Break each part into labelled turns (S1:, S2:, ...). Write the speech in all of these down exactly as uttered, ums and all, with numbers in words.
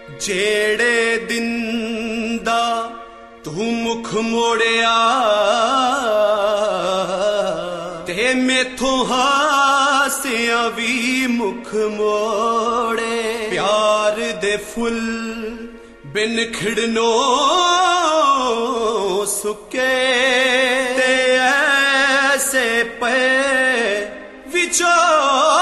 S1: जेड़े दिन दा तू मुख मोड़िया ते मेथों हासियां भी मुख मोड़े। प्यार दे फुल बिन खिड़नो सुके ते ऐसे पे विचोड़े।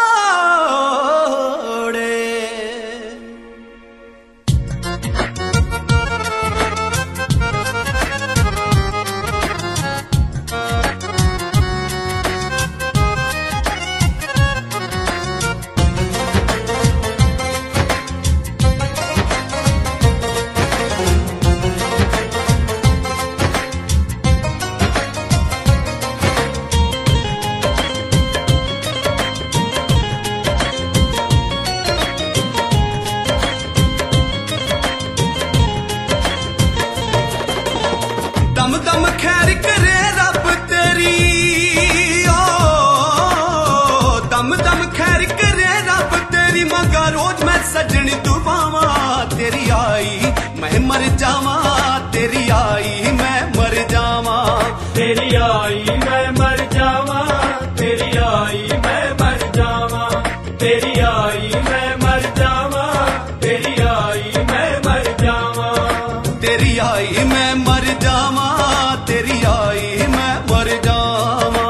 S1: दम दम खैर करे रब तेरी, ओ दम दम खैर करे रब तेरी। मंगा रोज मैं सजनी दुआवा तेरी आई मैं मर जावा, तेरी आई मैं मर जावा,
S2: तेरी आई मैं मर जावा, तेरी आई मैं मर जावा, तेरी आई मैं मर जावा, तेरी आई मैं मर जावा,
S1: तेरी आई मैं मर जावा, तेरी आई मैं मर जावा।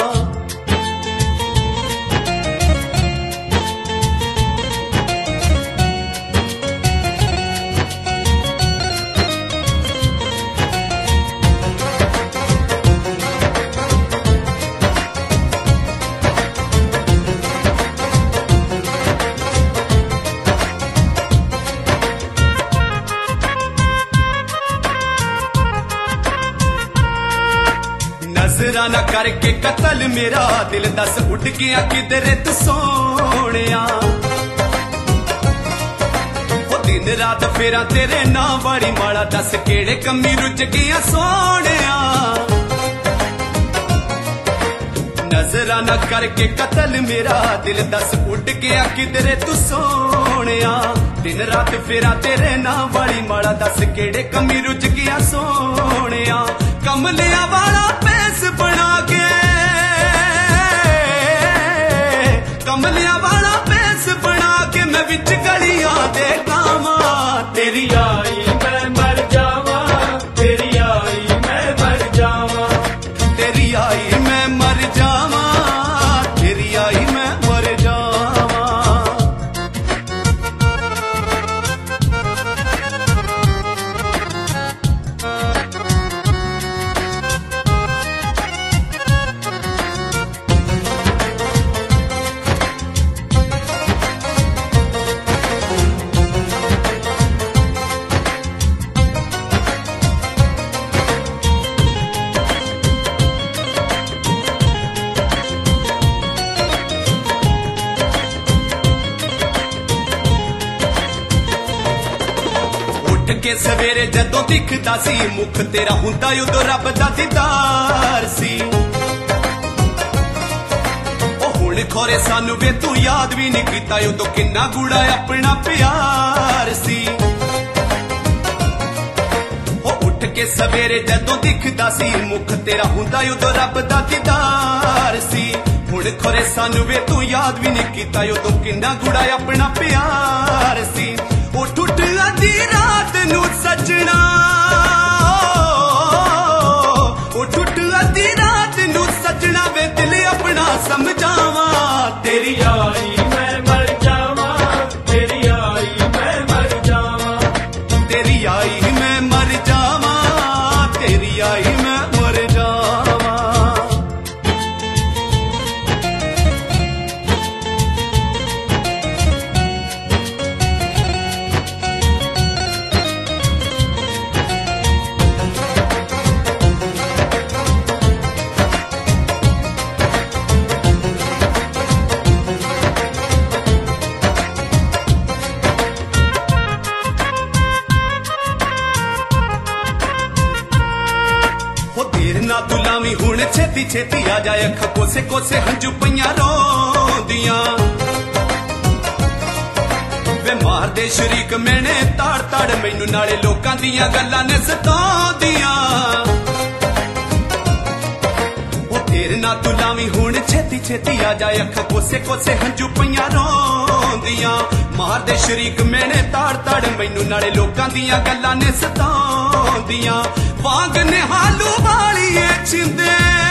S1: नजराना करके कतल मेरा दिल दस उठ गया किधरे तू सोनिया। दिन रात फेरा तेरे ना बड़ी माड़ा दस केड़े कमी रुझ गया सोनिया। नजराना करके कतल मेरा दिल दस उठ गया किधरे तू सोनिया। दिन रात फेरा तेरे ना बड़ी माड़ा दस केड़े कमी रुझ गया सोनिया। कमलिया वाला पैस बना के, कमलिया वाला पैस बना के मैं विच गलियां दे गावा।
S2: तेरी आई मैं मर जावा, तेरी आई मैं मर जावा,
S1: तेरी आई मैं मर जावा, तेरी आई मैं मर जावा। के सवेरे जदों दिखदा सी मुख तेरा हुंदा उदों रब दा दीदार सी। ओ हुण खोरे सानू वे तू याद भी नहीं कीता उदों किन्ना गूड़ा अपना प्यार सी। ओ उठ के सवेरे जदों दिखदा सी मुख तेरा हुंदा उदों रब दा दीदार सी। हुण खोरे सानू वे तू याद भी नहीं कीता उदों किन्ना गूड़ा अपना प्यार सी। ओ टुट अधी रात नू सजना, ओ टुट अधी रात नू सजना वे दिल अपना समझावा।
S2: तेरी आई मैं मर जावा, तेरी आई मैं मर जावा,
S1: तेरी आई मैं मर जावा, तेरी आई मैं मर जावा। ना गुलामी हुण छेती छेती आ जाए अख कोसे कोसे हंजू पईयां रोंदियां। ਵੇ ਮਾਰਦੇ ਸ਼ਰੀਕ ਮੈਨੇ ਤਾੜ ਤਾੜ ਮੈਨੂੰ ਨਾਲੇ ਲੋਕਾਂ ਦੀਆਂ ਗੱਲਾਂ ਨੇ ਸਤਾਉਂਦੀਆਂ ਉਹ ਤੇਰੇ ਨਾਲ ਤੂੰ ਲਾਵੀਂ ਹੁਣ ਛੇਤੀ ਛੇਤੀ ਆ ਜਾ ਅੱਖ ਕੋਸੇ ਕੋਸੇ ਹੰਝੂ ਪਈਆਂ ਰੋਂਦੀਆਂ ਮਾਰਦੇ ਸ਼ਰੀਕ ਮੈਨੇ ਤਾੜ ਤਾੜ ਮੈਨੂੰ ਨਾਲੇ ਲੋਕਾਂ ਦੀਆਂ ਗੱਲਾਂ ਨੇ ਸਤਾਉਂਦੀਆਂ ਵਾਂਗ ਨਿਹਾਲੂ ਵਾਲੀਏ ਛਿੰਦੇ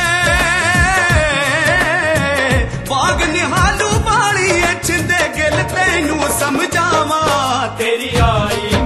S1: ਵਾਂਗ ਨਿਹਾਲੂ ਵਾਲੀਏ ਛਿੰਦੇ ਗਿਲ ਤੈਨੂੰ ਸਮਝਾਵਾਂ
S2: ਤੇਰੀ ਆਈ